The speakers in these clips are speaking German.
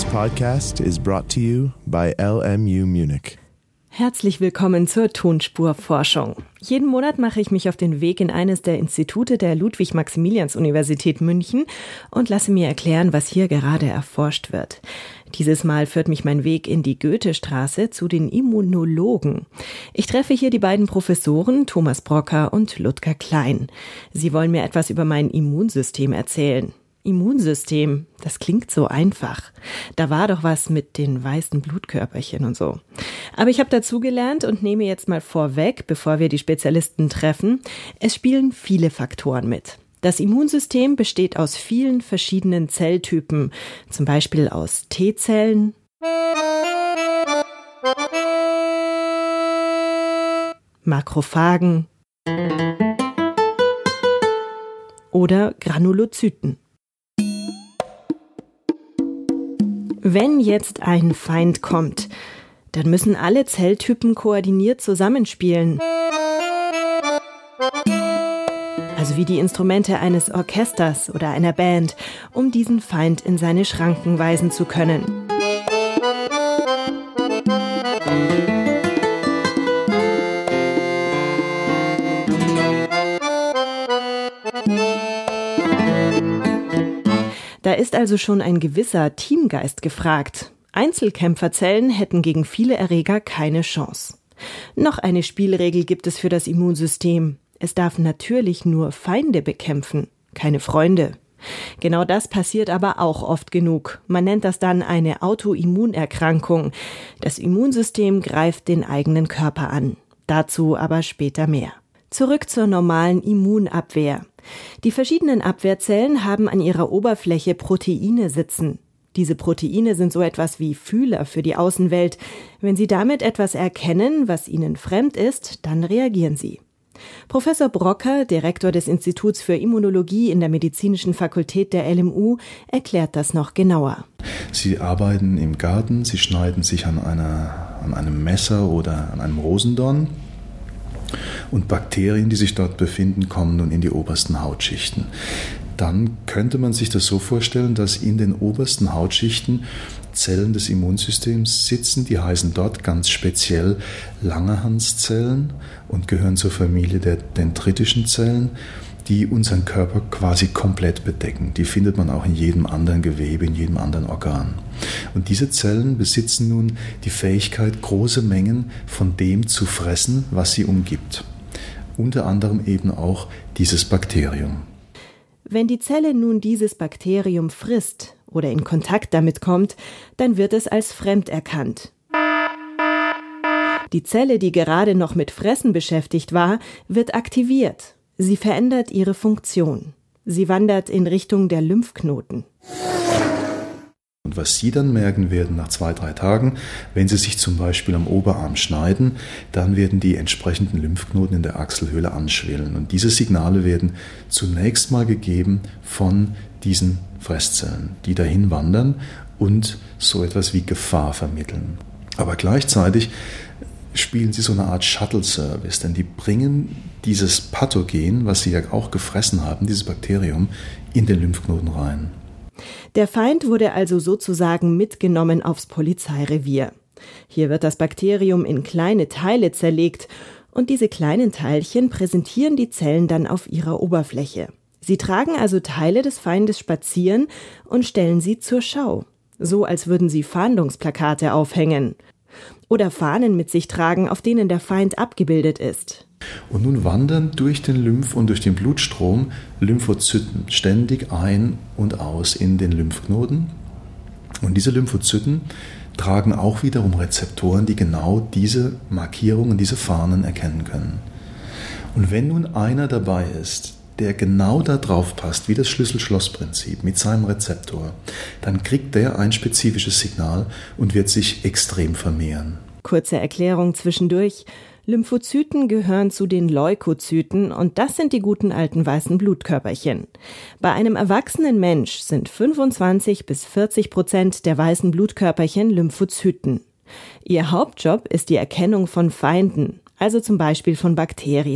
podcast is brought to you by LMU Munich. Herzlich willkommen zur Tonspurforschung. Jeden Monat mache ich mich auf den Weg in eines der Institute der Ludwig-Maximilians-Universität München und lasse mir erklären, was hier gerade erforscht wird. Dieses Mal führt mich mein Weg in die Goethestraße zu den Immunologen. Ich treffe hier die beiden Professoren Thomas Brocker und Ludger Klein. Sie wollen mir etwas über mein Immunsystem erzählen. Immunsystem, das klingt so einfach. Da war doch was mit den weißen Blutkörperchen und so. Aber ich habe dazugelernt und nehme jetzt mal vorweg, bevor wir die Spezialisten treffen, es spielen viele Faktoren mit. Das Immunsystem besteht aus vielen verschiedenen Zelltypen, zum Beispiel aus T-Zellen, Makrophagen oder Granulozyten. Wenn jetzt ein Feind kommt, dann müssen alle Zelltypen koordiniert zusammenspielen. Also wie die Instrumente eines Orchesters oder einer Band, um diesen Feind in seine Schranken weisen zu können. Da ist also schon ein gewisser Teamgeist gefragt. Einzelkämpferzellen hätten gegen viele Erreger keine Chance. Noch eine Spielregel gibt es für das Immunsystem. Es darf natürlich nur Feinde bekämpfen, keine Freunde. Genau das passiert aber auch oft genug. Man nennt das dann eine Autoimmunerkrankung. Das Immunsystem greift den eigenen Körper an. Dazu aber später mehr. Zurück zur normalen Immunabwehr. Die verschiedenen Abwehrzellen haben an ihrer Oberfläche Proteine sitzen. Diese Proteine sind so etwas wie Fühler für die Außenwelt. Wenn sie damit etwas erkennen, was ihnen fremd ist, dann reagieren sie. Professor Brocker, Direktor des Instituts für Immunologie in der Medizinischen Fakultät der LMU, erklärt das noch genauer. Sie arbeiten im Garten, sie schneiden sich an einem Messer oder an einem Rosendorn. Und Bakterien, die sich dort befinden, kommen nun in die obersten Hautschichten. Dann könnte man sich das so vorstellen, dass in den obersten Hautschichten Zellen des Immunsystems sitzen, die heißen dort ganz speziell Langerhanszellen und gehören zur Familie der dendritischen Zellen, die unseren Körper quasi komplett bedecken. Die findet man auch in jedem anderen Gewebe, in jedem anderen Organ. Und diese Zellen besitzen nun die Fähigkeit, große Mengen von dem zu fressen, was sie umgibt. Unter anderem eben auch dieses Bakterium. Wenn die Zelle nun dieses Bakterium frisst oder in Kontakt damit kommt, dann wird es als fremd erkannt. Die Zelle, die gerade noch mit Fressen beschäftigt war, wird aktiviert. Sie verändert ihre Funktion. Sie wandert in Richtung der Lymphknoten. Und was Sie dann merken werden nach 2-3 Tagen, wenn Sie sich zum Beispiel am Oberarm schneiden, dann werden die entsprechenden Lymphknoten in der Achselhöhle anschwellen. Und diese Signale werden zunächst mal gegeben von diesen Fresszellen, die dahin wandern und so etwas wie Gefahr vermitteln. Aber gleichzeitig spielen sie so eine Art Shuttle-Service, denn die bringen dieses Pathogen, was sie ja auch gefressen haben, dieses Bakterium, in den Lymphknoten rein. Der Feind wurde also sozusagen mitgenommen aufs Polizeirevier. Hier wird das Bakterium in kleine Teile zerlegt und diese kleinen Teilchen präsentieren die Zellen dann auf ihrer Oberfläche. Sie tragen also Teile des Feindes spazieren und stellen sie zur Schau. So als würden sie Fahndungsplakate aufhängen. Oder Fahnen mit sich tragen, auf denen der Feind abgebildet ist. Und nun wandern durch den Lymph- und durch den Blutstrom Lymphozyten ständig ein und aus in den Lymphknoten. Und diese Lymphozyten tragen auch wiederum Rezeptoren, die genau diese Markierungen, diese Fahnen erkennen können. Und wenn nun einer dabei ist, der genau da drauf passt, wie das Schlüssel-Schloss-Prinzip mit seinem Rezeptor, dann kriegt der ein spezifisches Signal und wird sich extrem vermehren. Kurze Erklärung zwischendurch. Lymphozyten gehören zu den Leukozyten und das sind die guten alten weißen Blutkörperchen. Bei einem erwachsenen Mensch sind 25-40% der weißen Blutkörperchen Lymphozyten. Ihr Hauptjob ist die Erkennung von Feinden, also zum Beispiel von Bakterien.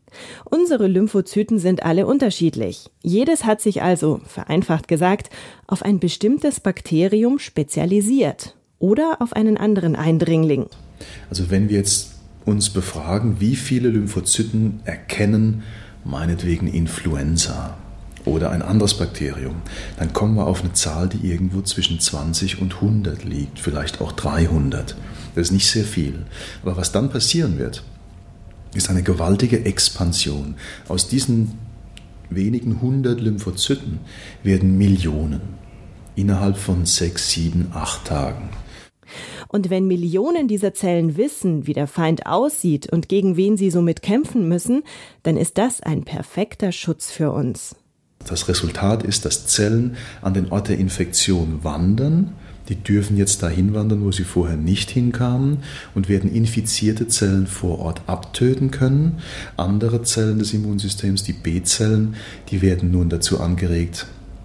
Unsere Lymphozyten sind alle unterschiedlich. Jedes hat sich also, vereinfacht gesagt, auf ein bestimmtes Bakterium spezialisiert oder auf einen anderen Eindringling. Also wenn wir jetzt uns befragen, wie viele Lymphozyten erkennen, meinetwegen Influenza oder ein anderes Bakterium, dann kommen wir auf eine Zahl, die irgendwo zwischen 20 und 100 liegt, vielleicht auch 300. Das ist nicht sehr viel. Aber was dann passieren wird, ist eine gewaltige Expansion. Aus diesen wenigen 100 Lymphozyten werden Millionen innerhalb von 6, 7, 8 Tagen. Und wenn Millionen dieser Zellen wissen, wie der Feind aussieht und gegen wen sie somit kämpfen müssen, dann ist das ein perfekter Schutz für uns. Das Resultat ist, dass Zellen an den Ort der Infektion wandern. Die dürfen jetzt dahin wandern, wo sie vorher nicht hinkamen und werden infizierte Zellen vor Ort abtöten können. Andere Zellen des Immunsystems, die B-Zellen, die werden nun dazu angeregt,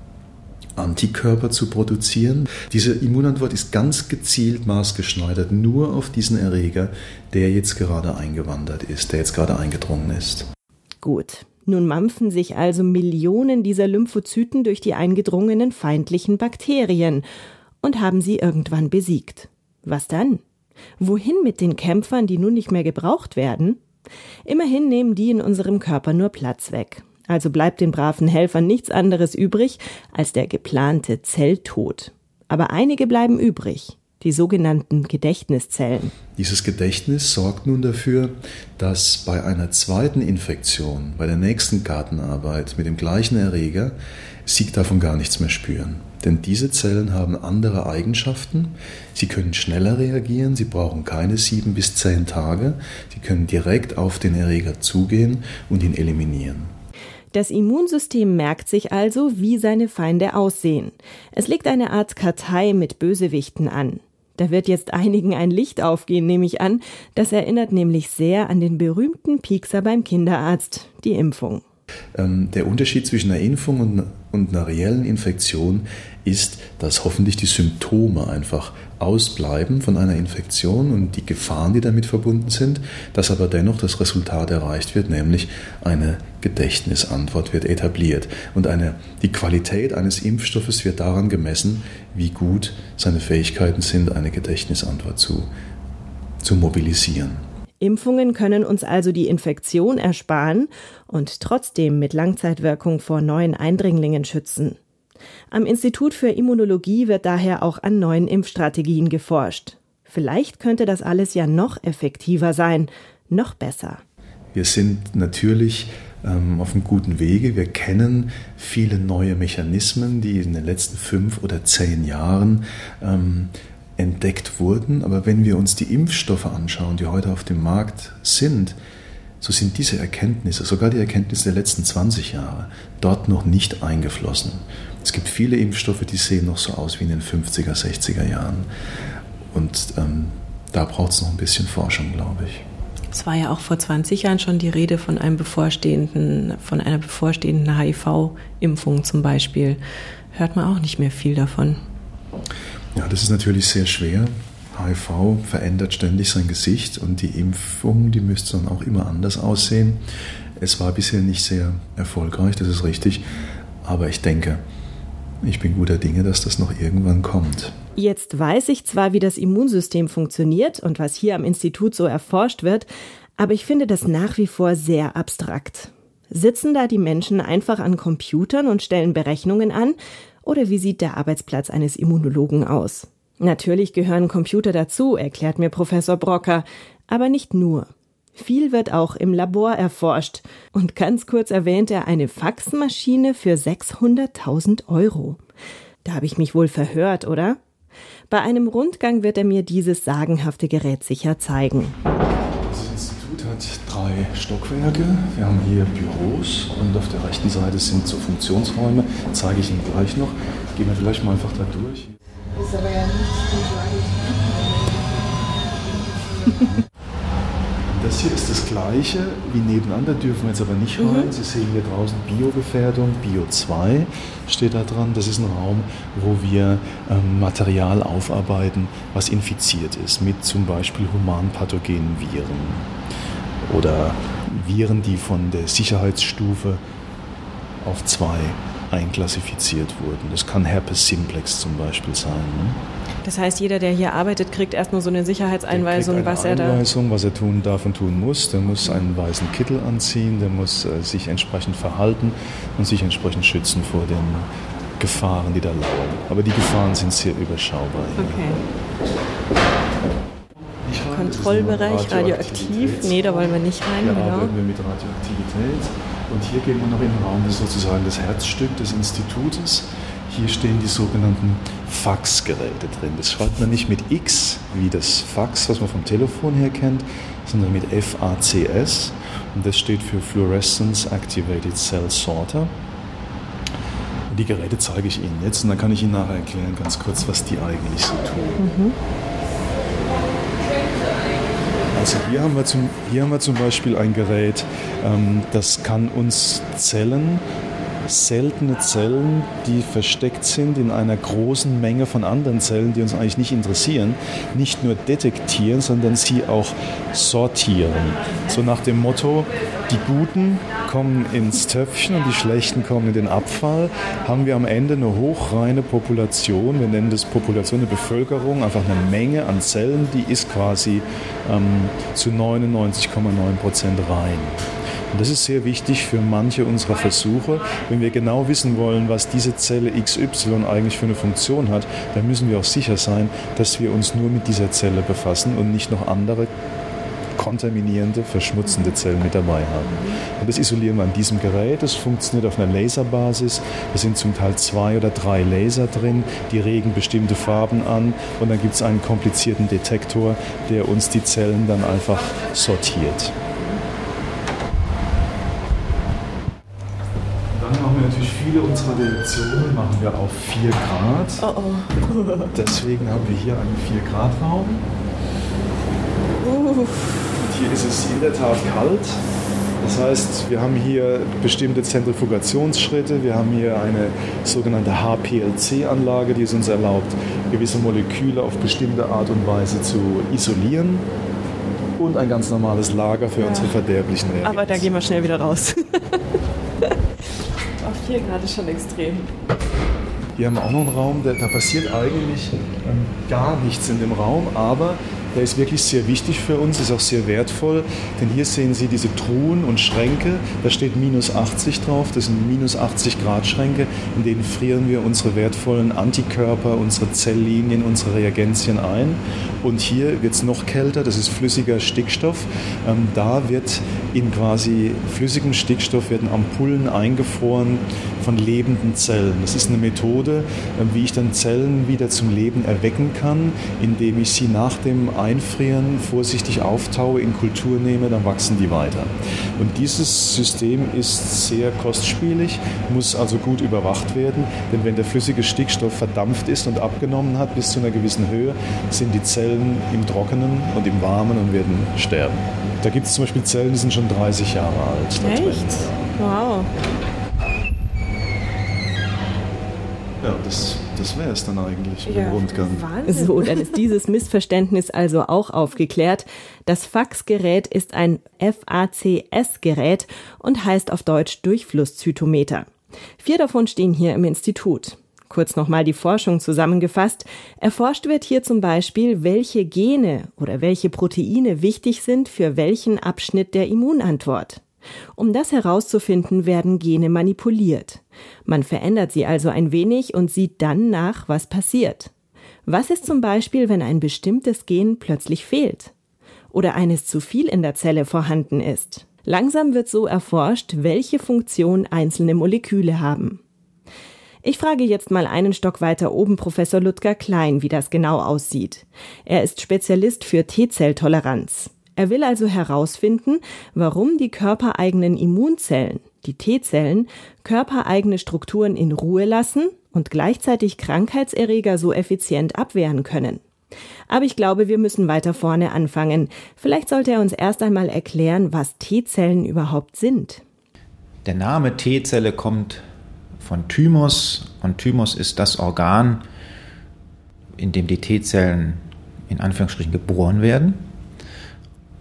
Antikörper zu produzieren. Diese Immunantwort ist ganz gezielt maßgeschneidert nur auf diesen Erreger, der jetzt gerade eingewandert ist, der jetzt gerade eingedrungen ist. Gut, nun mampfen sich also Millionen dieser Lymphozyten durch die eingedrungenen feindlichen Bakterien und haben sie irgendwann besiegt. Was dann? Wohin mit den Kämpfern, die nun nicht mehr gebraucht werden? Immerhin nehmen die in unserem Körper nur Platz weg. Also bleibt den braven Helfern nichts anderes übrig als der geplante Zelltod. Aber einige bleiben übrig, die sogenannten Gedächtniszellen. Dieses Gedächtnis sorgt nun dafür, dass bei einer zweiten Infektion, bei der nächsten Gartenarbeit mit dem gleichen Erreger, sie davon gar nichts mehr spüren. Denn diese Zellen haben andere Eigenschaften. Sie können schneller reagieren, sie brauchen keine 7 bis 10 Tage. Sie können direkt auf den Erreger zugehen und ihn eliminieren. Das Immunsystem merkt sich also, wie seine Feinde aussehen. Es legt eine Art Kartei mit Bösewichten an. Da wird jetzt einigen ein Licht aufgehen, nehme ich an. Das erinnert nämlich sehr an den berühmten Piekser beim Kinderarzt, die Impfung. Der Unterschied zwischen einer Impfung und einer reellen Infektion ist, dass hoffentlich die Symptome einfach ausbleiben von einer Infektion und die Gefahren, die damit verbunden sind, dass aber dennoch das Resultat erreicht wird, nämlich eine Gedächtnisantwort wird etabliert. Und die Qualität eines Impfstoffes wird daran gemessen, wie gut seine Fähigkeiten sind, eine Gedächtnisantwort zu mobilisieren. Impfungen können uns also die Infektion ersparen und trotzdem mit Langzeitwirkung vor neuen Eindringlingen schützen. Am Institut für Immunologie wird daher auch an neuen Impfstrategien geforscht. Vielleicht könnte das alles ja noch effektiver sein, noch besser. Wir sind natürlich auf einem guten Wege. Wir kennen viele neue Mechanismen, die in den letzten 5 oder 10 Jahren entdeckt wurden. Aber wenn wir uns die Impfstoffe anschauen, die heute auf dem Markt sind, so sind diese Erkenntnisse, sogar die Erkenntnisse der letzten 20 Jahre, dort noch nicht eingeflossen. Es gibt viele Impfstoffe, die sehen noch so aus wie in den 50er, 60er Jahren. Und da braucht es noch ein bisschen Forschung, glaube ich. Es war ja auch vor 20 Jahren schon die Rede von einer bevorstehenden HIV-Impfung zum Beispiel. Hört man auch nicht mehr viel davon. Ja, das ist natürlich sehr schwer. HIV verändert ständig sein Gesicht und die Impfung, die müsste dann auch immer anders aussehen. Es war bisher nicht sehr erfolgreich, das ist richtig. Aber ich denke, ich bin guter Dinge, dass das noch irgendwann kommt. Jetzt weiß ich zwar, wie das Immunsystem funktioniert und was hier am Institut so erforscht wird, aber ich finde das nach wie vor sehr abstrakt. Sitzen da die Menschen einfach an Computern und stellen Berechnungen an? Oder wie sieht der Arbeitsplatz eines Immunologen aus? Natürlich gehören Computer dazu, erklärt mir Professor Brocker, aber nicht nur. Viel wird auch im Labor erforscht. Und ganz kurz erwähnt er eine Faxmaschine für 600.000 €. Da habe ich mich wohl verhört, oder? Bei einem Rundgang wird er mir dieses sagenhafte Gerät sicher zeigen. Das Institut hat 3 Stockwerke. Wir haben hier Büros und auf der rechten Seite sind so Funktionsräume. Zeige ich Ihnen gleich noch. Gehen wir vielleicht mal einfach da durch. Das ist aber ja nicht Das hier ist das Gleiche wie nebenan, da dürfen wir jetzt aber nicht rein. Sie sehen hier draußen Biogefährdung, Bio 2 steht da dran. Das ist ein Raum, wo wir Material aufarbeiten, was infiziert ist mit zum Beispiel humanpathogenen Viren oder Viren, die von der Sicherheitsstufe auf 2 einklassifiziert wurden. Das kann Herpes simplex zum Beispiel sein. Ne? Das heißt, jeder, der hier arbeitet, kriegt erstmal so eine Sicherheitseinweisung, was er tun darf und tun muss. Der muss einen weißen Kittel anziehen, der muss sich entsprechend verhalten und sich entsprechend schützen vor den Gefahren, die da lauern. Aber die Gefahren sind sehr überschaubar. Okay. Kontrollbereich, radioaktiv. Nee, da wollen wir nicht rein. Hier arbeiten wir mit Radioaktivität. Und hier gehen wir noch in den Raum, das ist sozusagen das Herzstück des Institutes. Hier stehen die sogenannten Faxgeräte drin. Das schreibt man nicht mit X, wie das Fax, was man vom Telefon her kennt, sondern mit FACS. Und das steht für Fluorescence Activated Cell Sorter. Und die Geräte zeige ich Ihnen jetzt und dann kann ich Ihnen nachher erklären, ganz kurz, was die eigentlich so tun. Also hier haben wir zum Beispiel ein Gerät, das kann uns seltene Zellen, die versteckt sind in einer großen Menge von anderen Zellen, die uns eigentlich nicht interessieren, nicht nur detektieren, sondern sie auch sortieren. So nach dem Motto, die Guten kommen ins Töpfchen und die Schlechten kommen in den Abfall, haben wir am Ende eine hochreine Population, wir nennen das Population, eine Bevölkerung, einfach eine Menge an Zellen, die ist quasi zu 99,9% rein. Und das ist sehr wichtig für manche unserer Versuche. Wenn wir genau wissen wollen, was diese Zelle XY eigentlich für eine Funktion hat, dann müssen wir auch sicher sein, dass wir uns nur mit dieser Zelle befassen und nicht noch andere kontaminierende, verschmutzende Zellen mit dabei haben. Und das isolieren wir an diesem Gerät. Das funktioniert auf einer Laserbasis. Da sind zum Teil 2 oder 3 Laser drin, die regen bestimmte Farben an und dann gibt es einen komplizierten Detektor, der uns die Zellen dann einfach sortiert. Dann machen wir natürlich viele unserer Reaktionen machen wir auf 4 Grad. Deswegen haben wir hier einen 4-Grad-Raum. Und hier ist es in der Tat kalt. Das heißt, wir haben hier bestimmte Zentrifugationsschritte. Wir haben hier eine sogenannte HPLC-Anlage, die es uns erlaubt, gewisse Moleküle auf bestimmte Art und Weise zu isolieren. Und ein ganz normales Lager für unsere verderblichen Reagenzen. Aber da gehen wir schnell wieder raus. Auf 4 Grad ist schon extrem. Hier haben wir auch noch einen Raum, da passiert eigentlich gar nichts in dem Raum, aber der ist wirklich sehr wichtig für uns, ist auch sehr wertvoll, denn hier sehen Sie diese Truhen und Schränke, da steht -80 drauf, das sind -80 Grad Schränke, in denen frieren wir unsere wertvollen Antikörper, unsere Zelllinien, unsere Reagenzien ein. Und hier wird es noch kälter, das ist flüssiger Stickstoff. Da wird in quasi flüssigem Stickstoff werden Ampullen eingefroren von lebenden Zellen. Das ist eine Methode, wie ich dann Zellen wieder zum Leben erwecken kann, indem ich sie nach dem Einfrieren vorsichtig auftaue, in Kultur nehme, dann wachsen die weiter. Und dieses System ist sehr kostspielig, muss also gut überwacht werden, denn wenn der flüssige Stickstoff verdampft ist und abgenommen hat bis zu einer gewissen Höhe, sind die Zellen im Trockenen und im Warmen und werden sterben. Da gibt es zum Beispiel Zellen, die sind schon 30 Jahre alt. Echt? Wow. Ja, das wäre es dann eigentlich mit dem Rundgang. Wahnsinn. So, dann ist dieses Missverständnis also auch aufgeklärt. Das Faxgerät ist ein FACS-Gerät und heißt auf Deutsch Durchflusszytometer. 4 davon stehen hier im Institut. Kurz nochmal die Forschung zusammengefasst. Erforscht wird hier zum Beispiel, welche Gene oder welche Proteine wichtig sind für welchen Abschnitt der Immunantwort. Um das herauszufinden, werden Gene manipuliert. Man verändert sie also ein wenig und sieht dann nach, was passiert. Was ist zum Beispiel, wenn ein bestimmtes Gen plötzlich fehlt? Oder eines zu viel in der Zelle vorhanden ist? Langsam wird so erforscht, welche Funktion einzelne Moleküle haben. Ich frage jetzt mal einen Stock weiter oben Professor Ludger Klein, wie das genau aussieht. Er ist Spezialist für T-Zelltoleranz. Er will also herausfinden, warum die körpereigenen Immunzellen, die T-Zellen, körpereigene Strukturen in Ruhe lassen und gleichzeitig Krankheitserreger so effizient abwehren können. Aber ich glaube, wir müssen weiter vorne anfangen. Vielleicht sollte er uns erst einmal erklären, was T-Zellen überhaupt sind. Der Name T-Zelle kommt von Thymus und Thymus ist das Organ, in dem die T-Zellen in Anführungsstrichen geboren werden.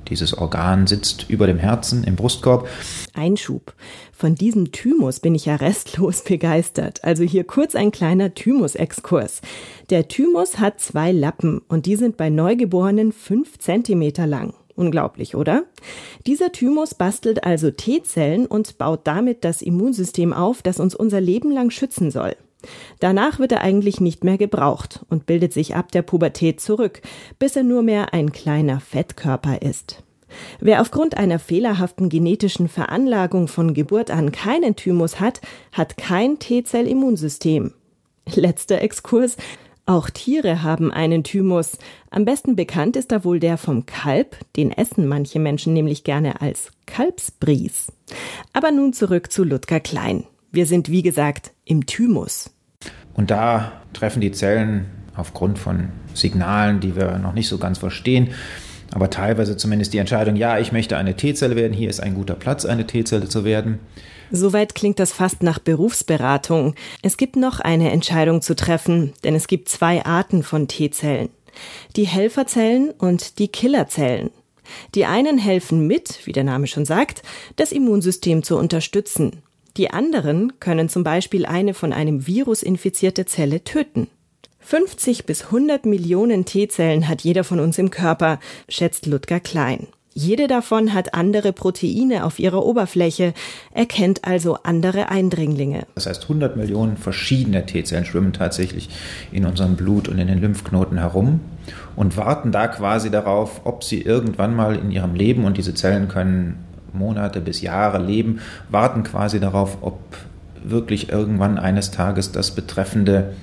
Dieses Organ sitzt über dem Herzen im Brustkorb. Einschub. Von diesem Thymus bin ich ja restlos begeistert. Also hier kurz ein kleiner Thymus-Exkurs. Der Thymus hat 2 Lappen und die sind bei Neugeborenen 5 Zentimeter lang. Unglaublich, oder? Dieser Thymus bastelt also T-Zellen und baut damit das Immunsystem auf, das uns unser Leben lang schützen soll. Danach wird er eigentlich nicht mehr gebraucht und bildet sich ab der Pubertät zurück, bis er nur mehr ein kleiner Fettkörper ist. Wer aufgrund einer fehlerhaften genetischen Veranlagung von Geburt an keinen Thymus hat, hat kein T-Zell-Immunsystem. Letzter Exkurs. Auch Tiere haben einen Thymus. Am besten bekannt ist da wohl der vom Kalb, den essen manche Menschen nämlich gerne als Kalbsbries. Aber nun zurück zu Ludger Klein. Wir sind, wie gesagt, im Thymus. Und da treffen die Zellen aufgrund von Signalen, die wir noch nicht so ganz verstehen, aber teilweise zumindest die Entscheidung, ja, ich möchte eine T-Zelle werden, hier ist ein guter Platz, eine T-Zelle zu werden. Soweit klingt das fast nach Berufsberatung. Es gibt noch eine Entscheidung zu treffen, denn es gibt 2 Arten von T-Zellen. Die Helferzellen und die Killerzellen. Die einen helfen mit, wie der Name schon sagt, das Immunsystem zu unterstützen. Die anderen können zum Beispiel eine von einem Virus infizierte Zelle töten. 50 bis 100 Millionen T-Zellen hat jeder von uns im Körper, schätzt Ludger Klein. Jede davon hat andere Proteine auf ihrer Oberfläche, erkennt also andere Eindringlinge. Das heißt, 100 Millionen verschiedene T-Zellen schwimmen tatsächlich in unserem Blut und in den Lymphknoten herum und warten da quasi darauf, ob sie irgendwann mal in ihrem Leben, und diese Zellen können Monate bis Jahre leben, warten quasi darauf, ob wirklich irgendwann eines Tages das betreffende,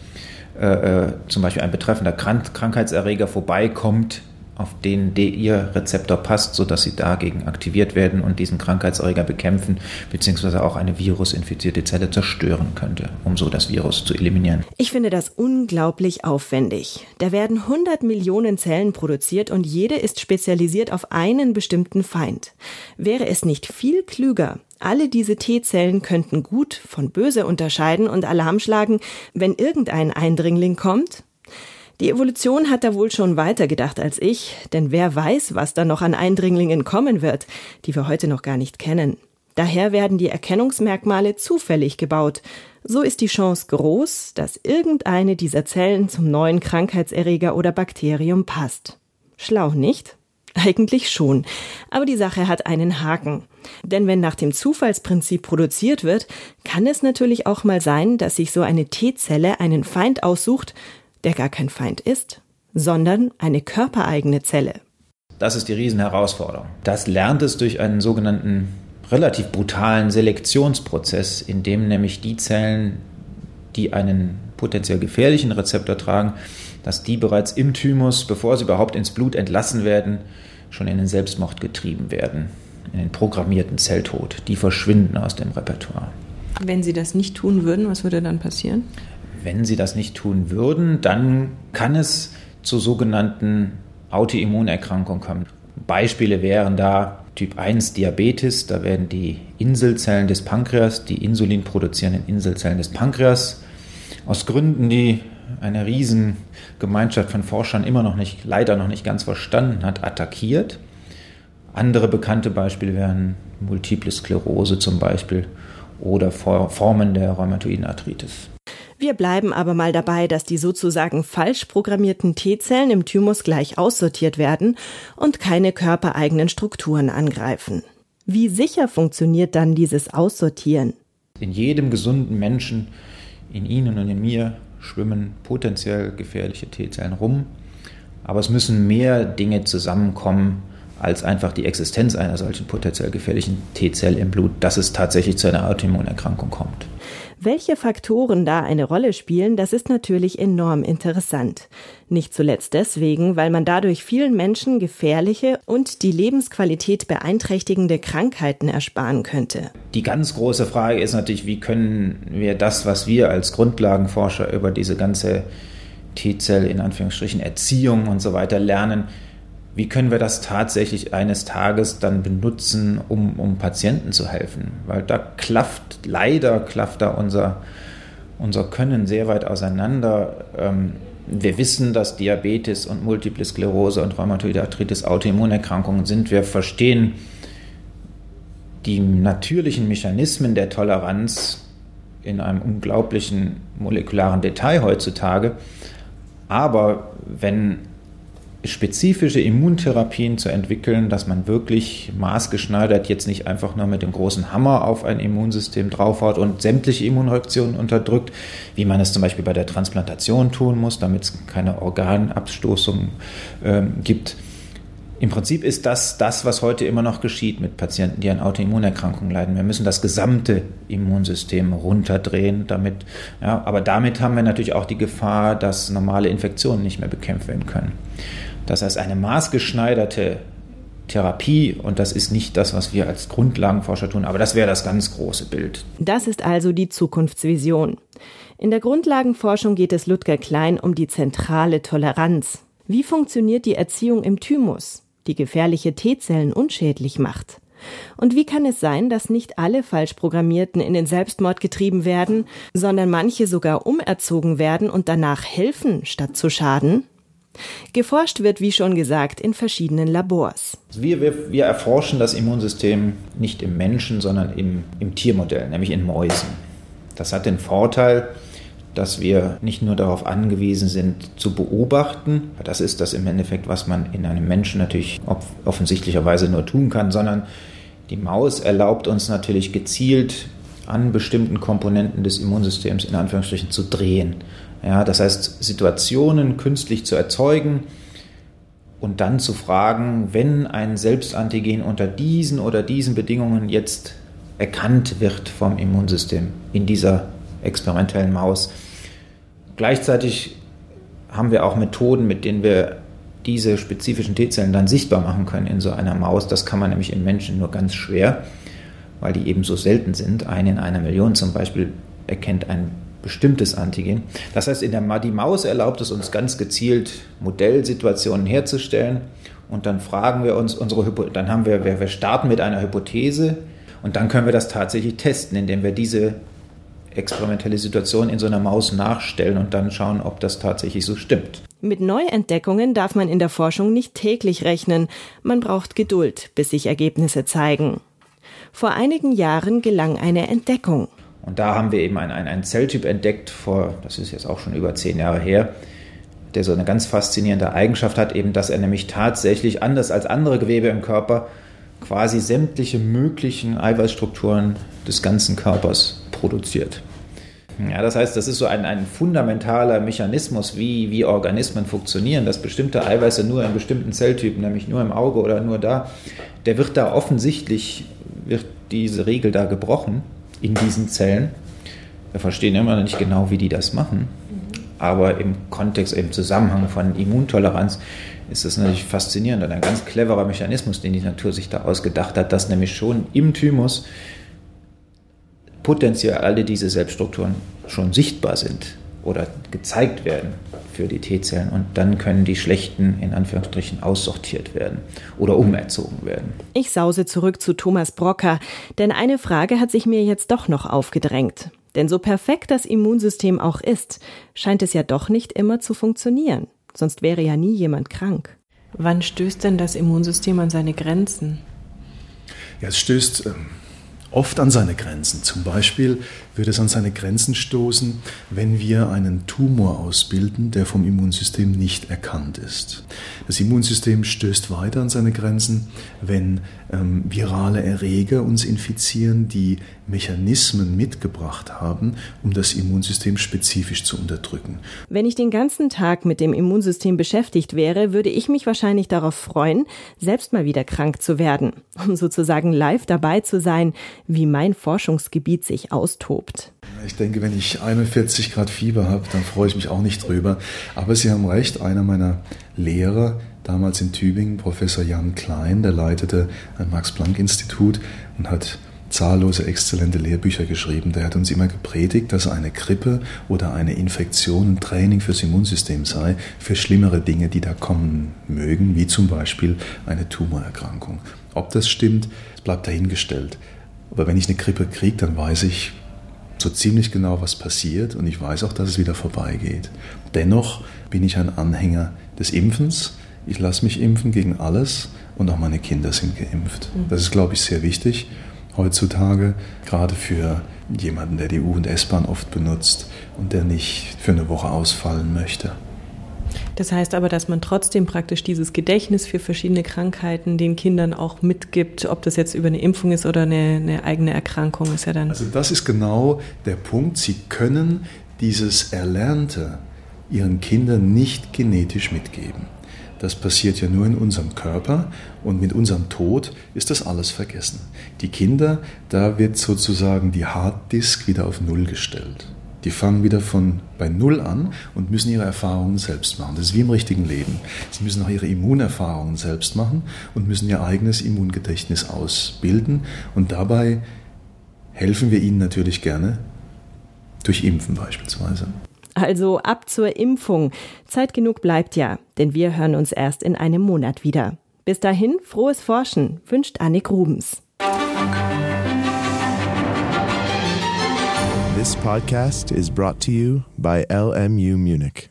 zum Beispiel ein betreffender Krankheitserreger vorbeikommt, auf den ihr Rezeptor passt, sodass sie dagegen aktiviert werden und diesen Krankheitserreger bekämpfen, beziehungsweise auch eine virusinfizierte Zelle zerstören könnte, um so das Virus zu eliminieren. Ich finde das unglaublich aufwendig. Da werden 100 Millionen Zellen produziert und jede ist spezialisiert auf einen bestimmten Feind. Wäre es nicht viel klüger, alle diese T-Zellen könnten gut von böse unterscheiden und Alarm schlagen, wenn irgendein Eindringling kommt? Die Evolution hat da wohl schon weiter gedacht als ich, denn wer weiß, was da noch an Eindringlingen kommen wird, die wir heute noch gar nicht kennen. Daher werden die Erkennungsmerkmale zufällig gebaut. So ist die Chance groß, dass irgendeine dieser Zellen zum neuen Krankheitserreger oder Bakterium passt. Schlau, nicht? Eigentlich schon. Aber die Sache hat einen Haken. Denn wenn nach dem Zufallsprinzip produziert wird, kann es natürlich auch mal sein, dass sich so eine T-Zelle einen Feind aussucht, der gar kein Feind ist, sondern eine körpereigene Zelle. Das ist die Riesenherausforderung. Das lernt es durch einen sogenannten relativ brutalen Selektionsprozess, in dem nämlich die Zellen, die einen potenziell gefährlichen Rezeptor tragen, dass die bereits im Thymus, bevor sie überhaupt ins Blut entlassen werden, schon in den Selbstmord getrieben werden, in den programmierten Zelltod. Die verschwinden aus dem Repertoire. Wenn sie das nicht tun würden, was würde dann passieren? Wenn sie das nicht tun würden, dann kann es zu sogenannten Autoimmunerkrankungen kommen. Beispiele wären da Typ 1 Diabetes, da werden die Inselzellen des Pankreas, die Insulin produzierenden Inselzellen des Pankreas, aus Gründen, die eine Riesengemeinschaft von Forschern leider noch nicht ganz verstanden hat, attackiert. Andere bekannte Beispiele wären Multiple Sklerose zum Beispiel oder Formen der rheumatoiden Arthritis. Wir bleiben aber mal dabei, dass die sozusagen falsch programmierten T-Zellen im Thymus gleich aussortiert werden und keine körpereigenen Strukturen angreifen. Wie sicher funktioniert dann dieses Aussortieren? In jedem gesunden Menschen, in Ihnen und in mir, schwimmen potenziell gefährliche T-Zellen rum. Aber es müssen mehr Dinge zusammenkommen, als einfach die Existenz einer solchen potenziell gefährlichen T-Zelle im Blut, dass es tatsächlich zu einer Autoimmunerkrankung kommt. Welche Faktoren da eine Rolle spielen, das ist natürlich enorm interessant. Nicht zuletzt deswegen, weil man dadurch vielen Menschen gefährliche und die Lebensqualität beeinträchtigende Krankheiten ersparen könnte. Die ganz große Frage ist natürlich, wie können wir das, was wir als Grundlagenforscher über diese ganze T-Zell, in Anführungsstrichen, Erziehung und so weiter lernen, wie können wir das tatsächlich eines Tages dann benutzen, um Patienten zu helfen? Weil da klafft da unser Können sehr weit auseinander. Wir wissen, dass Diabetes und Multiple Sklerose und Rheumatoide Arthritis Autoimmunerkrankungen sind. Wir verstehen die natürlichen Mechanismen der Toleranz in einem unglaublichen molekularen Detail heutzutage. Aber wenn spezifische Immuntherapien zu entwickeln, dass man wirklich maßgeschneidert jetzt nicht einfach nur mit dem großen Hammer auf ein Immunsystem draufhaut und sämtliche Immunreaktionen unterdrückt, wie man es zum Beispiel bei der Transplantation tun muss, damit es keine Organabstoßung gibt. Im Prinzip ist das, was heute immer noch geschieht mit Patienten, die an Autoimmunerkrankungen leiden. Wir müssen das gesamte Immunsystem runterdrehen, aber damit haben wir natürlich auch die Gefahr, dass normale Infektionen nicht mehr bekämpft werden können. Das heißt, eine maßgeschneiderte Therapie, und das ist nicht das, was wir als Grundlagenforscher tun, aber das wäre das ganz große Bild. Das ist also die Zukunftsvision. In der Grundlagenforschung geht es Ludger Klein um die zentrale Toleranz. Wie funktioniert die Erziehung im Thymus, die gefährliche T-Zellen unschädlich macht? Und wie kann es sein, dass nicht alle Falschprogrammierten in den Selbstmord getrieben werden, sondern manche sogar umerzogen werden und danach helfen, statt zu schaden? Geforscht wird, wie schon gesagt, in verschiedenen Labors. Wir erforschen das Immunsystem nicht im Menschen, sondern im Tiermodell, nämlich in Mäusen. Das hat den Vorteil, dass wir nicht nur darauf angewiesen sind, zu beobachten. Das ist das im Endeffekt, was man in einem Menschen natürlich offensichtlicherweise nur tun kann, sondern die Maus erlaubt uns natürlich gezielt an bestimmten Komponenten des Immunsystems in Anführungsstrichen zu drehen. Ja, das heißt, Situationen künstlich zu erzeugen und dann zu fragen, wenn ein Selbstantigen unter diesen oder diesen Bedingungen jetzt erkannt wird vom Immunsystem in dieser experimentellen Maus. Gleichzeitig haben wir auch Methoden, mit denen wir diese spezifischen T-Zellen dann sichtbar machen können in so einer Maus. Das kann man nämlich im Menschen nur ganz schwer, weil die eben so selten sind. 1 in 1 Million zum Beispiel erkennt ein bestimmtes Antigen. Das heißt, die Maus erlaubt es uns ganz gezielt, Modellsituationen herzustellen, und dann fragen wir uns wir starten mit einer Hypothese und dann können wir das tatsächlich testen, indem wir diese experimentelle Situation in so einer Maus nachstellen und dann schauen, ob das tatsächlich so stimmt. Mit Neuentdeckungen darf man in der Forschung nicht täglich rechnen. Man braucht Geduld, bis sich Ergebnisse zeigen. Vor einigen Jahren gelang eine Entdeckung. Und da haben wir eben einen Zelltyp entdeckt, das ist jetzt auch schon über 10 Jahre her, der so eine ganz faszinierende Eigenschaft hat, eben, dass er nämlich tatsächlich, anders als andere Gewebe im Körper, quasi sämtliche möglichen Eiweißstrukturen des ganzen Körpers produziert. Ja, das heißt, das ist so ein fundamentaler Mechanismus, wie Organismen funktionieren, dass bestimmte Eiweiße nur in bestimmten Zelltypen, nämlich nur im Auge oder nur da, wird diese Regel da gebrochen in diesen Zellen. Wir verstehen immer noch nicht genau, wie die das machen, aber im Kontext, im Zusammenhang von Immuntoleranz ist das natürlich faszinierend und ein ganz cleverer Mechanismus, den die Natur sich da ausgedacht hat, dass nämlich schon im Thymus potenziell alle diese Selbststrukturen schon sichtbar sind oder gezeigt werden für die T-Zellen, und dann können die schlechten, in Anführungsstrichen, aussortiert werden oder umerzogen werden. Ich sause zurück zu Thomas Brocker, denn eine Frage hat sich mir jetzt doch noch aufgedrängt. Denn so perfekt das Immunsystem auch ist, scheint es ja doch nicht immer zu funktionieren. Sonst wäre ja nie jemand krank. Wann stößt denn das Immunsystem an seine Grenzen? Ja, es stößt oft an seine Grenzen. Zum Beispiel würde es an seine Grenzen stoßen, wenn wir einen Tumor ausbilden, der vom Immunsystem nicht erkannt ist. Das Immunsystem stößt weiter an seine Grenzen, wenn virale Erreger uns infizieren, die Mechanismen mitgebracht haben, um das Immunsystem spezifisch zu unterdrücken. Wenn ich den ganzen Tag mit dem Immunsystem beschäftigt wäre, würde ich mich wahrscheinlich darauf freuen, selbst mal wieder krank zu werden, um sozusagen live dabei zu sein, wie mein Forschungsgebiet sich austobt. Ich denke, wenn ich 41 Grad Fieber habe, dann freue ich mich auch nicht drüber. Aber Sie haben recht, einer meiner Lehrer, damals in Tübingen, Professor Jan Klein, der leitete ein Max-Planck-Institut und hat zahllose exzellente Lehrbücher geschrieben. Der hat uns immer gepredigt, dass eine Grippe oder eine Infektion ein Training fürs Immunsystem sei, für schlimmere Dinge, die da kommen mögen, wie zum Beispiel eine Tumorerkrankung. Ob das stimmt, das bleibt dahingestellt. Aber wenn ich eine Grippe kriege, dann weiß ich, so ziemlich genau, was passiert und ich weiß auch, dass es wieder vorbeigeht. Dennoch bin ich ein Anhänger des Impfens. Ich lasse mich impfen gegen alles und auch meine Kinder sind geimpft. Das ist, glaube ich, sehr wichtig heutzutage, gerade für jemanden, der die U- und S-Bahn oft benutzt und der nicht für eine Woche ausfallen möchte. Das heißt aber, dass man trotzdem praktisch dieses Gedächtnis für verschiedene Krankheiten den Kindern auch mitgibt, ob das jetzt über eine Impfung ist oder eine eigene Erkrankung ist ja dann. Also das ist genau der Punkt. Sie können dieses Erlernte ihren Kindern nicht genetisch mitgeben. Das passiert ja nur in unserem Körper und mit unserem Tod ist das alles vergessen. Die Kinder, da wird sozusagen die Harddisk wieder auf Null gestellt. Die fangen wieder bei Null an und müssen ihre Erfahrungen selbst machen. Das ist wie im richtigen Leben. Sie müssen auch ihre Immunerfahrungen selbst machen und müssen ihr eigenes Immungedächtnis ausbilden. Und dabei helfen wir ihnen natürlich gerne durch Impfen beispielsweise. Also ab zur Impfung. Zeit genug bleibt ja, denn wir hören uns erst in einem Monat wieder. Bis dahin, frohes Forschen, wünscht Annik Rubens. This podcast is brought to you by LMU Munich.